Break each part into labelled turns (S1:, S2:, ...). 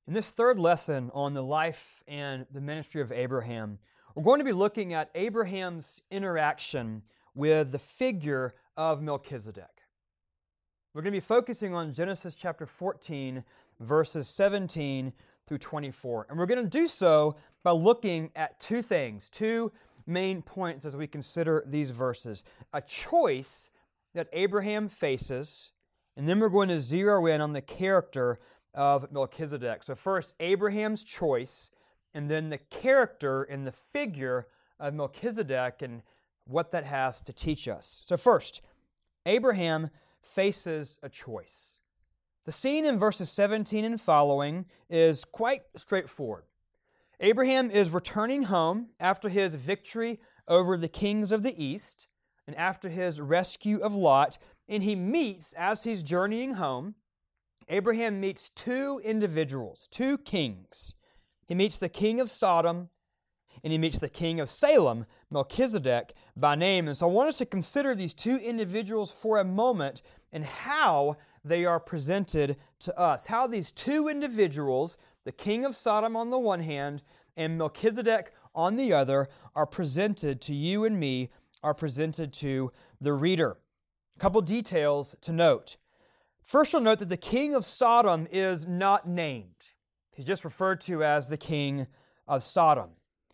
S1: In this third lesson on the life and the ministry of Abraham, we're going to be looking at Abraham's interaction with the figure of Melchizedek. We're going to be focusing on Genesis chapter 14, verses 17 through 24. And we're going to do so by looking at two things, two main points as we consider these verses. A choice that Abraham faces, and then we're going to zero in on the character of Melchizedek. So first, Abraham's choice, and then the character and the figure of Melchizedek and what that has to teach us. So first, Abraham faces a choice. The scene in verses 17 and following is quite straightforward. Abraham is returning home after his victory over the kings of the east and after his rescue of Lot, and he meets, as he's journeying home, Abraham meets two individuals, two kings. He meets the king of Sodom and he meets the king of Salem, Melchizedek by name. And so I want us to consider these two individuals for a moment and how they are presented to us. How these two individuals, the king of Sodom on the one hand and Melchizedek on the other, are presented to you and me, are presented to the reader. A couple details to note. First, you'll note that the king of Sodom is not named. He's just referred to as the king of Sodom.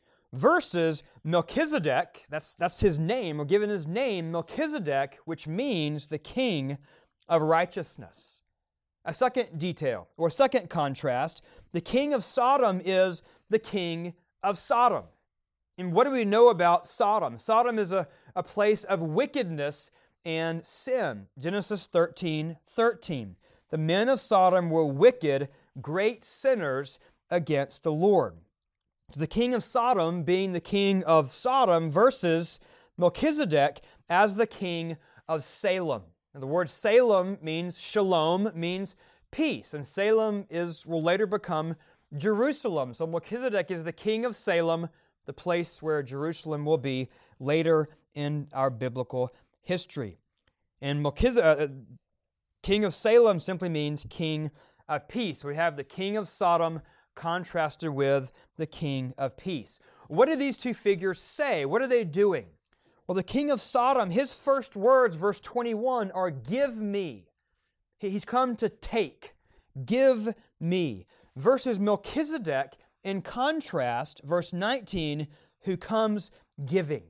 S1: Versus Melchizedek, that's his name, or given his name, Melchizedek, which means the king of righteousness. A second detail, or second contrast, the king of Sodom is the king of Sodom. And what do we know about Sodom? Sodom is a place of wickedness and sin. Genesis 13:13. The men of Sodom were wicked, great sinners against the Lord. So the king of Sodom being the king of Sodom versus Melchizedek as the king of Salem. And the word Salem means shalom, means peace. And Salem will later become Jerusalem. So Melchizedek is the king of Salem, the place where Jerusalem will be later in our biblical history. And king of Salem simply means king of peace. We have the king of Sodom contrasted with the king of peace. What do these two figures say? What are they doing? Well, the king of Sodom, his first words, verse 21, are give me. He's come to take. Give me. Versus Melchizedek, in contrast, verse 19, who comes giving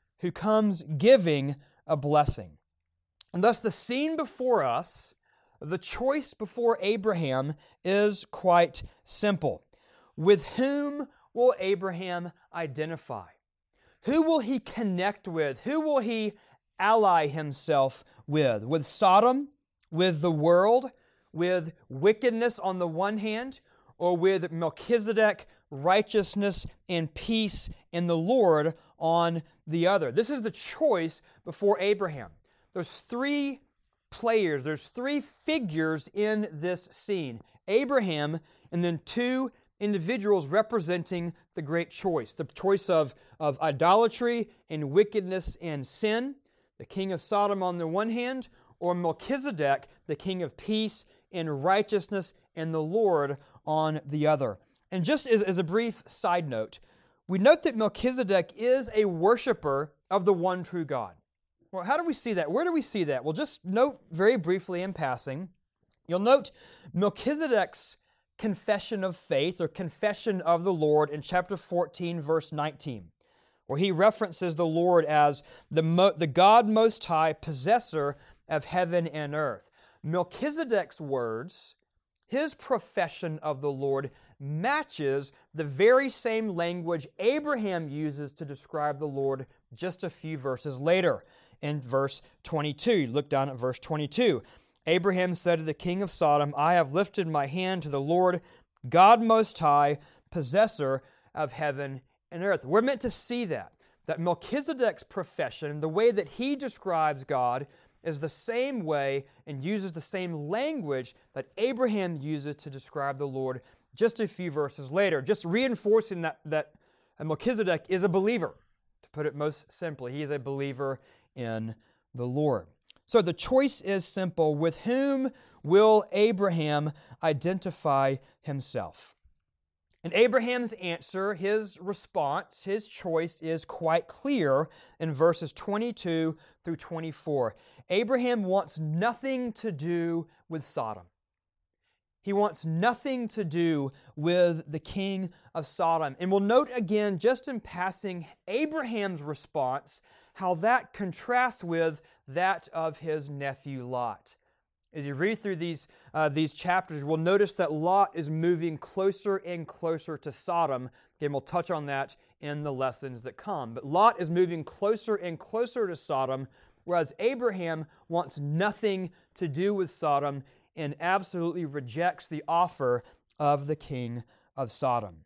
S1: a blessing. And thus the scene before us, the choice before Abraham is quite simple. With whom will Abraham identify? Who will he connect with? Who will he ally himself with? With Sodom, with the world, with wickedness on the one hand, or with Melchizedek, righteousness and peace in the Lord on the other? This is the choice before Abraham. There's three players, there's three figures in this scene. Abraham and then two individuals representing the great choice. The choice of idolatry and wickedness and sin. The king of Sodom on the one hand, or Melchizedek, the king of peace and righteousness and the Lord on the other. And just as a brief side note, we note that Melchizedek is a worshiper of the one true God. Well, how do we see that? Where do we see that? Well, just note very briefly in passing, you'll note Melchizedek's confession of faith or confession of the Lord in chapter 14, verse 19, where he references the Lord as the God Most High, possessor of heaven and earth. Melchizedek's words, his profession of the Lord, matches the very same language Abraham uses to describe the Lord just a few verses later. In verse 22, look down at verse 22. Abraham said to the king of Sodom, I have lifted my hand to the Lord, God Most High, possessor of heaven and earth. We're meant to see that Melchizedek's profession, the way that he describes God, is the same way and uses the same language that Abraham uses to describe the Lord just a few verses later, just reinforcing that Melchizedek is a believer. To put it most simply, he is a believer in the Lord. So the choice is simple. With whom will Abraham identify himself? And Abraham's answer, his response, his choice is quite clear in verses 22 through 24. Abraham wants nothing to do with Sodom. He wants nothing to do with the king of Sodom. And we'll note again, just in passing, Abraham's response, how that contrasts with that of his nephew Lot. As you read through these chapters, we'll notice that Lot is moving closer and closer to Sodom. Again, we'll touch on that in the lessons that come. But Lot is moving closer and closer to Sodom, whereas Abraham wants nothing to do with Sodom and absolutely rejects the offer of the king of Sodom.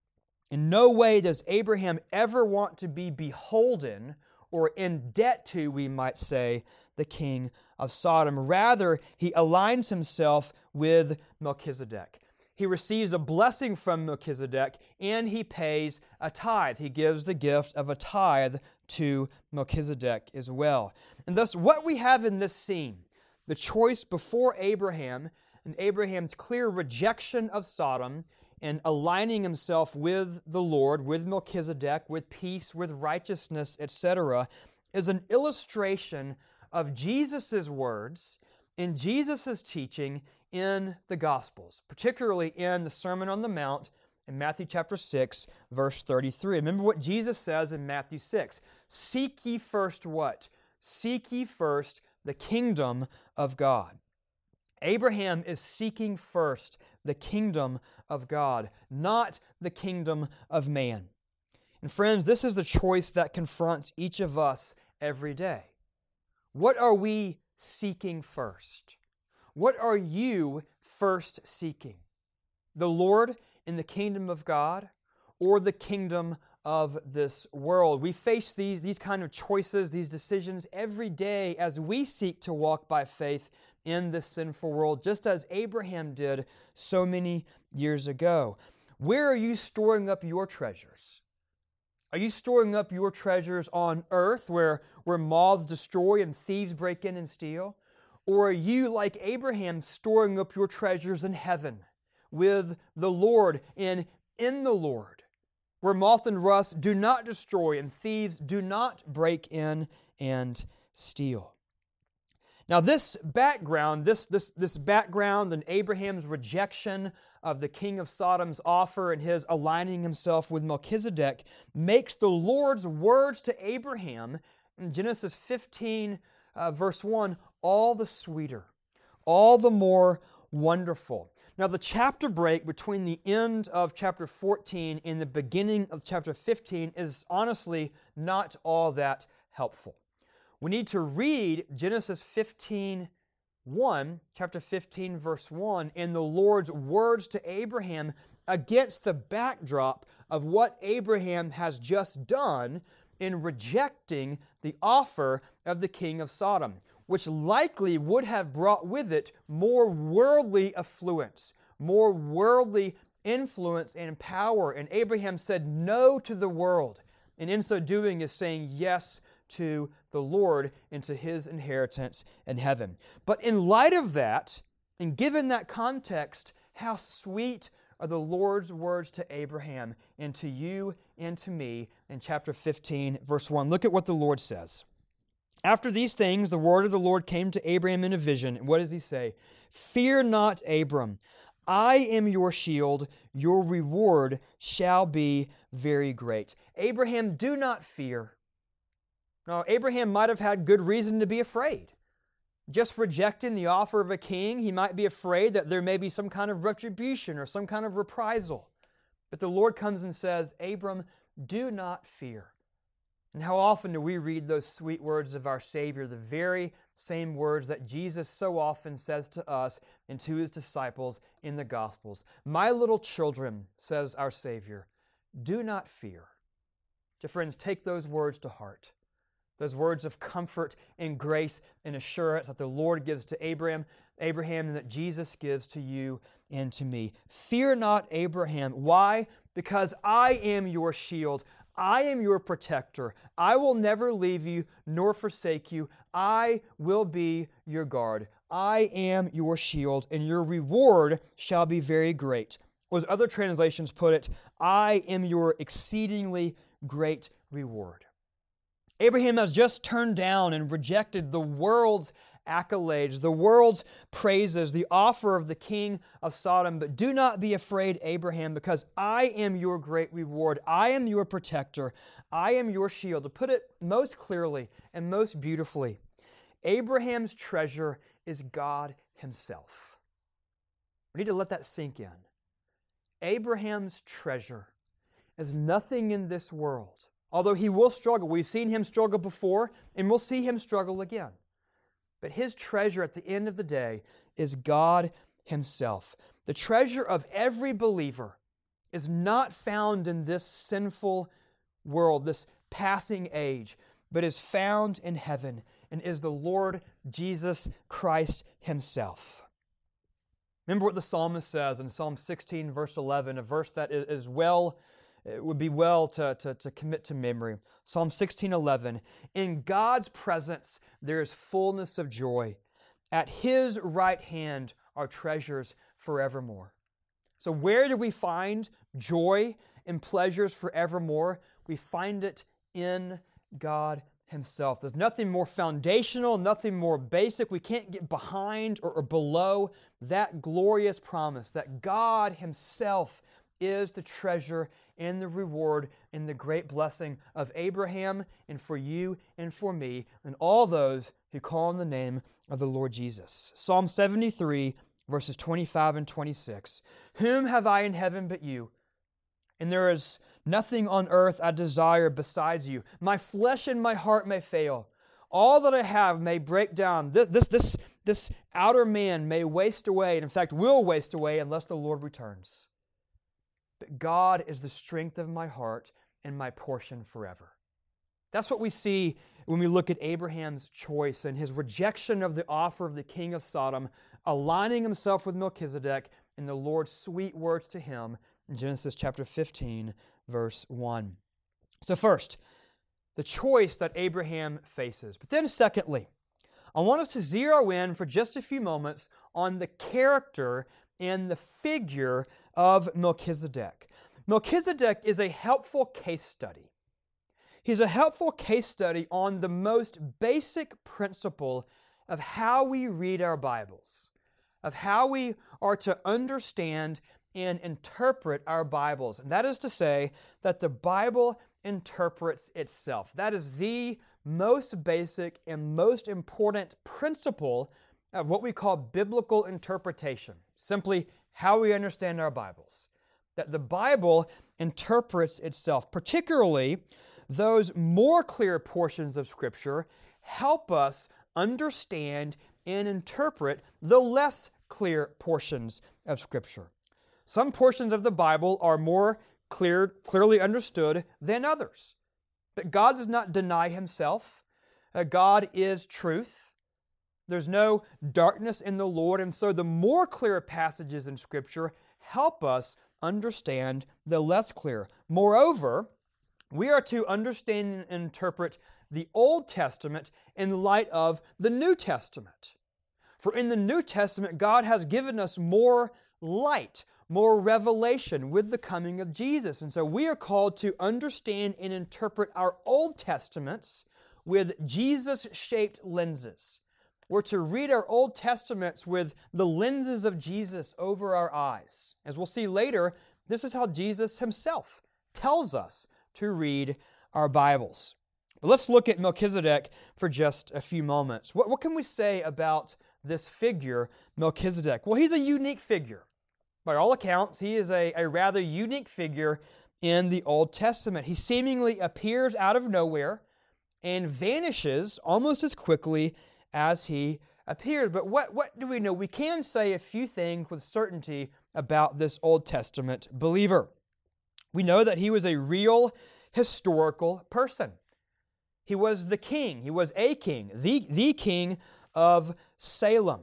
S1: In no way does Abraham ever want to be beholden or in debt to, we might say, the king of Sodom. Rather, he aligns himself with Melchizedek. He receives a blessing from Melchizedek, and he pays a tithe. He gives the gift of a tithe to Melchizedek as well. And thus, what we have in this scene, the choice before Abraham, and Abraham's clear rejection of Sodom, and aligning himself with the Lord, with Melchizedek, with peace, with righteousness, etc., is an illustration of Jesus' words and Jesus' teaching in the Gospels, particularly in the Sermon on the Mount in Matthew chapter 6, verse 33. Remember what Jesus says in Matthew 6. Seek ye first what? Seek ye first the kingdom of God. Abraham is seeking first the kingdom of God, not the kingdom of man. And friends, this is the choice that confronts each of us every day. What are we seeking first? What are you first seeking? The Lord in the kingdom of God or the kingdom of this world? We face these kind of choices, these decisions every day as we seek to walk by faith in this sinful world, just as Abraham did so many years ago. Where are you storing up your treasures? Are you storing up your treasures on earth where moths destroy and thieves break in and steal? Or are you, like Abraham, storing up your treasures in heaven with the Lord and in the Lord, where moth and rust do not destroy and thieves do not break in and steal? Now this background, this background and Abraham's rejection of the king of Sodom's offer and his aligning himself with Melchizedek makes the Lord's words to Abraham in Genesis 15, verse 1, all the sweeter, all the more wonderful. Now the chapter break between the end of chapter 14 and the beginning of chapter 15 is honestly not all that helpful. We need to read Genesis 15:1, chapter 15, verse 1, in the Lord's words to Abraham against the backdrop of what Abraham has just done in rejecting the offer of the king of Sodom, which likely would have brought with it more worldly affluence, more worldly influence and power. And Abraham said no to the world, and in so doing is saying yes to the Lord and to His inheritance in heaven. But in light of that, and given that context, how sweet are the Lord's words to Abraham and to you and to me in chapter 15, verse 1. Look at what the Lord says. After these things, the word of the Lord came to Abraham in a vision. What does He say? Fear not, Abram. I am your shield. Your reward shall be very great. Abraham, do not fear. Now, Abraham might have had good reason to be afraid. Just rejecting the offer of a king, he might be afraid that there may be some kind of retribution or some kind of reprisal. But the Lord comes and says, Abram, do not fear. And how often do we read those sweet words of our Savior, the very same words that Jesus so often says to us and to His disciples in the Gospels? My little children, says our Savior, do not fear. Dear friends, take those words to heart. Those words of comfort and grace and assurance that the Lord gives to Abraham, and that Jesus gives to you and to me. Fear not, Abraham. Why? Because I am your shield. I am your protector. I will never leave you nor forsake you. I will be your guard. I am your shield, and your reward shall be very great. or as other translations put it, I am your exceedingly great reward. Abraham has just turned down and rejected the world's accolades, the world's praises, the offer of the king of Sodom. But do not be afraid, Abraham, because I am your great reward. I am your protector. I am your shield. To put it most clearly and most beautifully, Abraham's treasure is God himself. We need to let that sink in. Abraham's treasure is nothing in this world. Although he will struggle. We've seen him struggle before, and we'll see him struggle again. But his treasure at the end of the day is God himself. The treasure of every believer is not found in this sinful world, this passing age, but is found in heaven and is the Lord Jesus Christ himself. Remember what the psalmist says in Psalm 16, verse 11, a verse that is well, it would be well to commit to memory. Psalm 16:11, in God's presence there is fullness of joy. At His right hand are treasures forevermore. So where do we find joy and pleasures forevermore? We find it in God Himself. There's nothing more foundational, nothing more basic. We can't get behind or below that glorious promise that God Himself is the treasure and the reward and the great blessing of Abraham and for you and for me and all those who call on the name of the Lord Jesus. Psalm 73, verses 25 and 26. Whom have I in heaven but you? And there is nothing on earth I desire besides you. My flesh and my heart may fail. All that I have may break down. This outer man may waste away, and in fact will waste away unless the Lord returns. But God is the strength of my heart and my portion forever. That's what we see when we look at Abraham's choice and his rejection of the offer of the king of Sodom, aligning himself with Melchizedek and the Lord's sweet words to him in Genesis chapter 15, verse 1. So first, the choice that Abraham faces. But then secondly, I want us to zero in for just a few moments on the character and the figure of Melchizedek. Melchizedek is a helpful case study. He's a helpful case study on the most basic principle of how we read our Bibles, of how we are to understand and interpret our Bibles. And that is to say that the Bible interprets itself. That is the most basic and most important principle of what we call biblical interpretation. Simply how we understand our Bibles. That the Bible interprets itself, particularly those more clear portions of Scripture help us understand and interpret the less clear portions of Scripture. Some portions of the Bible are more clearly understood than others. But God does not deny Himself. God is truth. There's no darkness in the Lord, and so the more clear passages in Scripture help us understand the less clear. Moreover, we are to understand and interpret the Old Testament in light of the New Testament. For in the New Testament, God has given us more light, more revelation with the coming of Jesus. And so we are called to understand and interpret our Old Testaments with Jesus-shaped lenses. We're to read our Old Testaments with the lenses of Jesus over our eyes. As we'll see later, this is how Jesus Himself tells us to read our Bibles. But let's look at Melchizedek for just a few moments. What can we say about this figure, Melchizedek? Well, he's a unique figure. By all accounts, he is a rather unique figure in the Old Testament. He seemingly appears out of nowhere and vanishes almost as quickly as he appeared. But what do we know? We can say a few things with certainty about this Old Testament believer. We know that he was a real historical person. He was the king. He was a king, the king of Salem.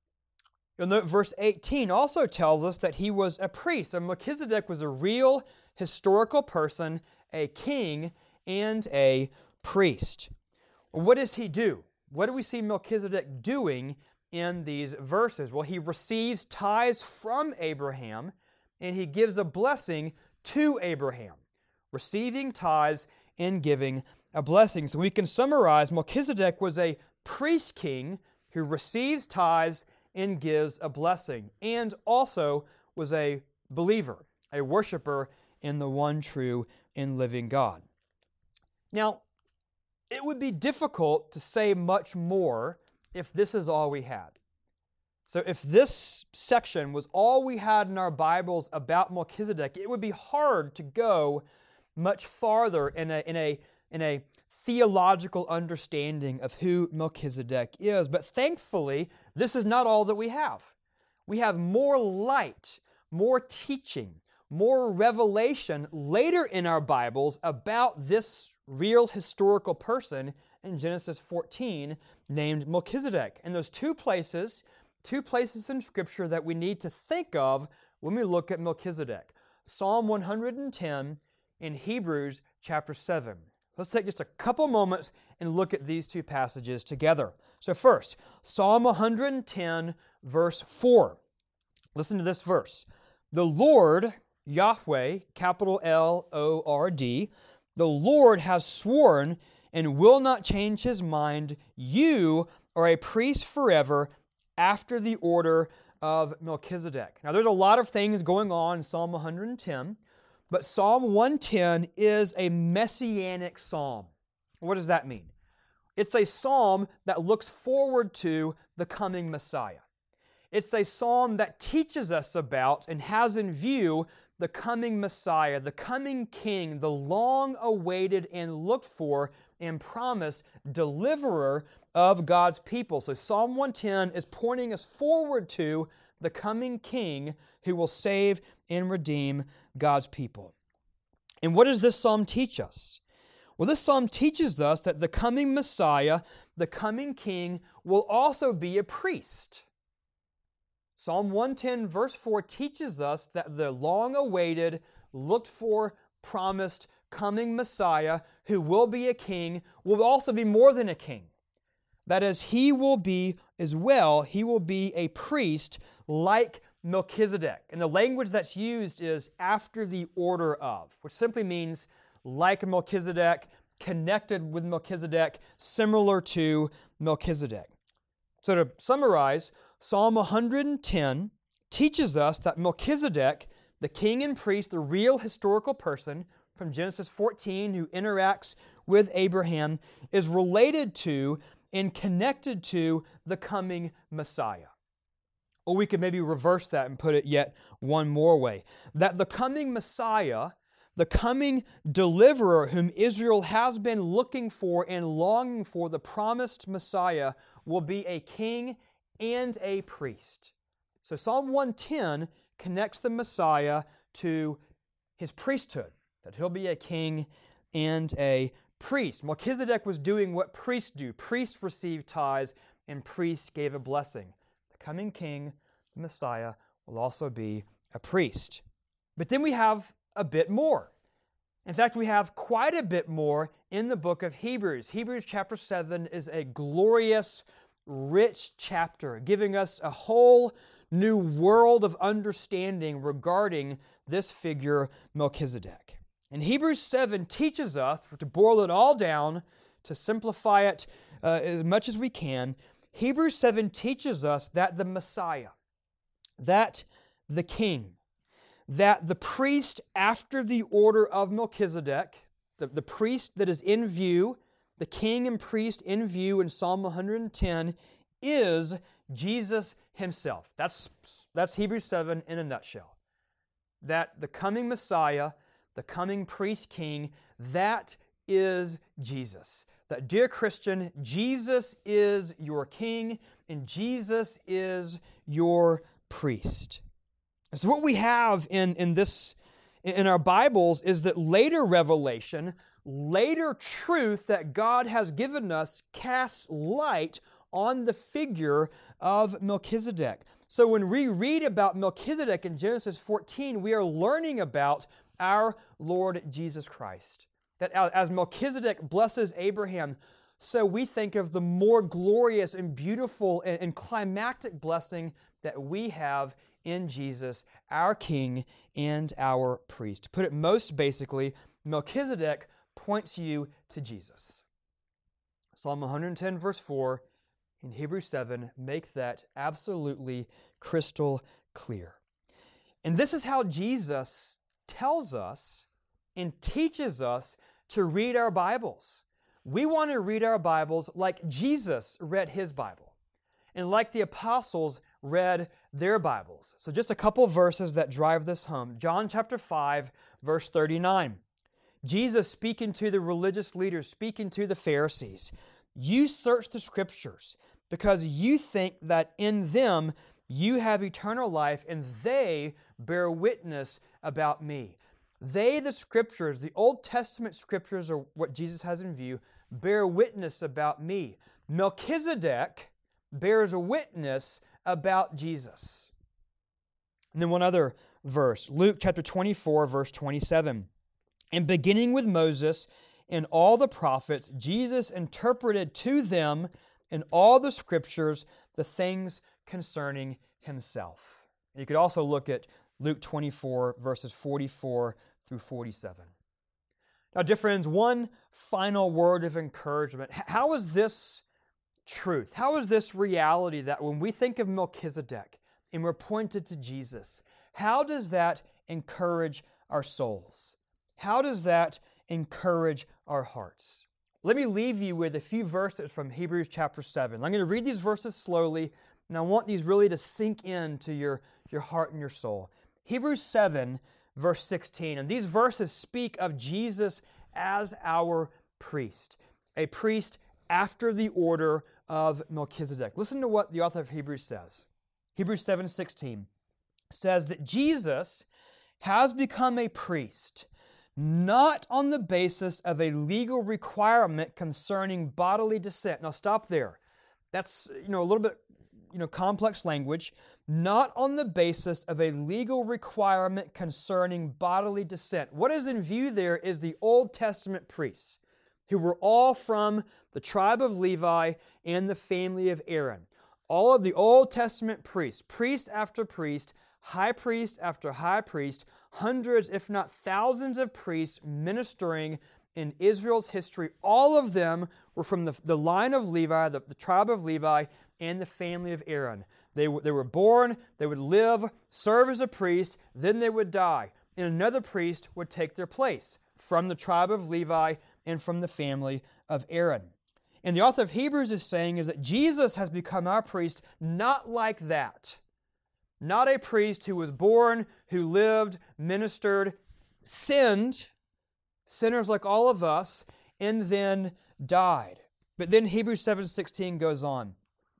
S1: You'll note verse 18 also tells us that he was a priest. So Melchizedek was a real historical person, a king, and a priest. What does he do? What do we see Melchizedek doing in these verses? Well, he receives tithes from Abraham, and he gives a blessing to Abraham, receiving tithes and giving a blessing. So we can summarize, Melchizedek was a priest king who receives tithes and gives a blessing, and also was a believer, a worshiper in the one true and living God. Now, it would be difficult to say much more if this is all we had. So if this section was all we had in our Bibles about Melchizedek, it would be hard to go much farther in a theological understanding of who Melchizedek is. But thankfully, this is not all that we have. We have more light, more teaching, more revelation later in our Bibles about this real historical person in Genesis 14 named Melchizedek. And there's two places in Scripture that we need to think of when we look at Melchizedek. Psalm 110 and Hebrews chapter 7. Let's take just a couple moments and look at these two passages together. So first, Psalm 110, verse 4. Listen to this verse. The Lord, Yahweh, capital L-O-R-D, the Lord has sworn and will not change his mind. You are a priest forever after the order of Melchizedek. Now, there's a lot of things going on in Psalm 110, but Psalm 110 is a messianic psalm. What does that mean? It's a psalm that looks forward to the coming Messiah. It's a psalm that teaches us about and has in view the coming Messiah, the coming King, the long-awaited and looked for and promised deliverer of God's people. So Psalm 110 is pointing us forward to the coming King who will save and redeem God's people. And what does this psalm teach us? Well, this psalm teaches us that the coming Messiah, the coming King, will also be a priest. Psalm 110 verse 4 teaches us that the long-awaited, looked-for, promised coming Messiah, who will be a king, will also be more than a king. That is, he will be as well, he will be a priest like Melchizedek. And the language that's used is after the order of, which simply means like Melchizedek, connected with Melchizedek, similar to Melchizedek. So to summarize, Psalm 110 teaches us that Melchizedek, the king and priest, the real historical person from Genesis 14 who interacts with Abraham, is related to and connected to the coming Messiah. Or we could maybe reverse that and put it yet one more way. That the coming Messiah, the coming deliverer whom Israel has been looking for and longing for, the promised Messiah, will be a king and a priest. So Psalm 110 connects the Messiah to his priesthood, that he'll be a king and a priest. Melchizedek was doing what priests do. Priests received tithes and priests gave a blessing. The coming king, the Messiah, will also be a priest. But then we have a bit more. In fact, we have quite a bit more in the book of Hebrews. Hebrews chapter 7 is a glorious, rich chapter, giving us a whole new world of understanding regarding this figure, Melchizedek. And Hebrews 7 teaches us, to boil it all down, to simplify it as much as we can, Hebrews 7 teaches us that the Messiah, that the King, that the priest after the order of Melchizedek, the priest that is in view, the king and priest in view in Psalm 110, is Jesus himself. That's Hebrews 7 in a nutshell. That the coming Messiah, the coming priest king, that is Jesus. That, dear Christian, Jesus is your king and Jesus is your priest. So what we have in our Bibles is that later revelation, later truth that God has given us casts light on the figure of Melchizedek. So when we read about Melchizedek in Genesis 14, we are learning about our Lord Jesus Christ. That as Melchizedek blesses Abraham, so we think of the more glorious and beautiful and climactic blessing that we have in Jesus, our King and our priest. To put it most basically, Melchizedek points you to Jesus. Psalm 110, verse 4, and Hebrews 7 make that absolutely crystal clear. And this is how Jesus tells us and teaches us to read our Bibles. We want to read our Bibles like Jesus read his Bible and like the apostles read their Bibles. So just a couple verses that drive this home. John chapter 5, verse 39. Jesus speaking to the religious leaders, speaking to the Pharisees. You search the Scriptures because you think that in them you have eternal life and they bear witness about me. They, the Scriptures, the Old Testament Scriptures are what Jesus has in view, bear witness about me. Melchizedek bears a witness about Jesus. And then one other verse, Luke chapter 24, verse 27. And beginning with Moses and all the prophets, Jesus interpreted to them in all the Scriptures the things concerning himself. And you could also look at Luke 24, verses 44 through 47. Now, dear friends, one final word of encouragement. How is this truth? How is this reality that when we think of Melchizedek and we're pointed to Jesus, how does that encourage our souls? How does that encourage our hearts? Let me leave you with a few verses from Hebrews chapter 7. I'm going to read these verses slowly, and I want these really to sink into your heart and your soul. Hebrews 7, verse 16. And these verses speak of Jesus as our priest, a priest after the order of Melchizedek. Listen to what the author of Hebrews says. Hebrews 7:16 says that Jesus has become a priest not on the basis of a legal requirement concerning bodily descent. Now stop there. That's a little bit complex language. Not on the basis of a legal requirement concerning bodily descent. What is in view there is the Old Testament priests, who were all from the tribe of Levi and the family of Aaron. All of the Old Testament priests, priest after priest, high priest after high priest, hundreds, if not thousands of priests ministering in Israel's history. All of them were from the line of Levi, the tribe of Levi, and the family of Aaron. They were born, they would live, serve as a priest, then they would die, and another priest would take their place from the tribe of Levi and from the family of Aaron. And the author of Hebrews is saying is that Jesus has become our priest not like that. Not a priest who was born, who lived, ministered, sinned, sinners like all of us, and then died. But then Hebrews 7:16 goes on.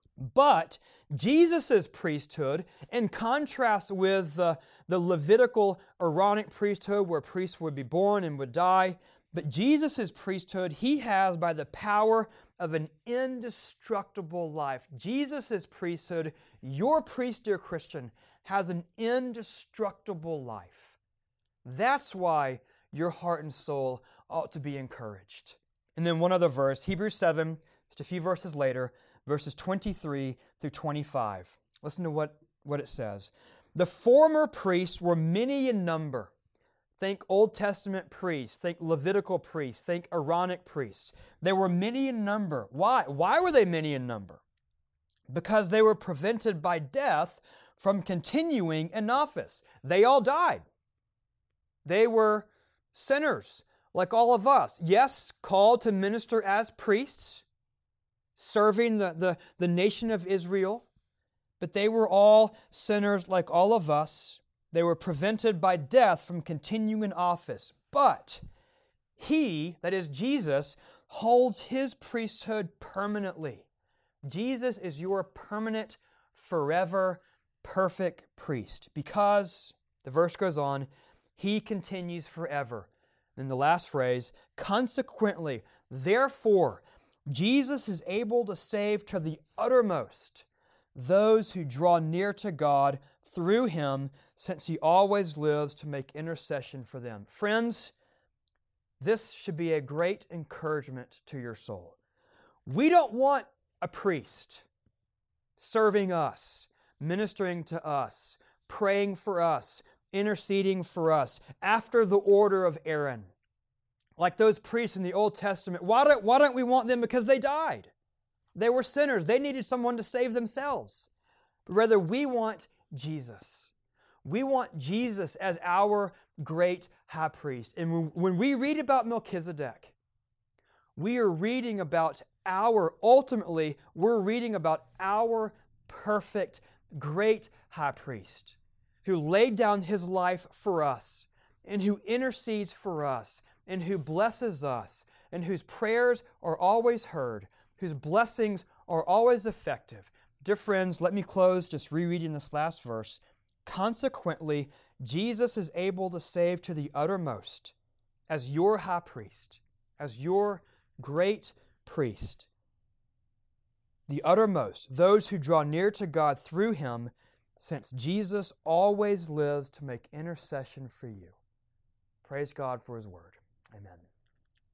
S1: But Jesus' priesthood, in contrast with the Levitical Aaronic priesthood where priests would be born and would die, but Jesus' priesthood, he has by the power of an indestructible life. Jesus' priesthood, your priest, dear Christian, has an indestructible life. That's why your heart and soul ought to be encouraged. And then one other verse, Hebrews 7, just a few verses later, verses 23 through 25. Listen to what it says. The former priests were many in number. Think Old Testament priests, think Levitical priests, think Aaronic priests. They were many in number. Why? Why were they many in number? Because they were prevented by death from continuing in office. They all died. They were sinners like all of us. Yes, called to minister as priests, serving the nation of Israel, but they were all sinners like all of us. They were prevented by death from continuing in office. But He, that is Jesus, holds His priesthood permanently. Jesus is your permanent, forever, perfect priest because, the verse goes on, He continues forever. Then the last phrase, consequently, therefore, Jesus is able to save to the uttermost those who draw near to God through Him, since He always lives to make intercession for them. Friends, this should be a great encouragement to your soul. We don't want a priest serving us, ministering to us, praying for us, interceding for us, after the order of Aaron. Like those priests in the Old Testament. Why don't we want them? Because they died. They were sinners. They needed someone to save themselves. But rather, we want Jesus. We want Jesus as our great high priest. And when we read about Melchizedek, we are reading about we're reading about our perfect, great high priest who laid down his life for us and who intercedes for us and who blesses us and whose prayers are always heard, whose blessings are always effective. Dear friends, let me close just rereading this last verse. Consequently, Jesus is able to save to the uttermost as your high priest, as your great priest. The uttermost, those who draw near to God through him, since Jesus always lives to make intercession for you. Praise God for his word. Amen.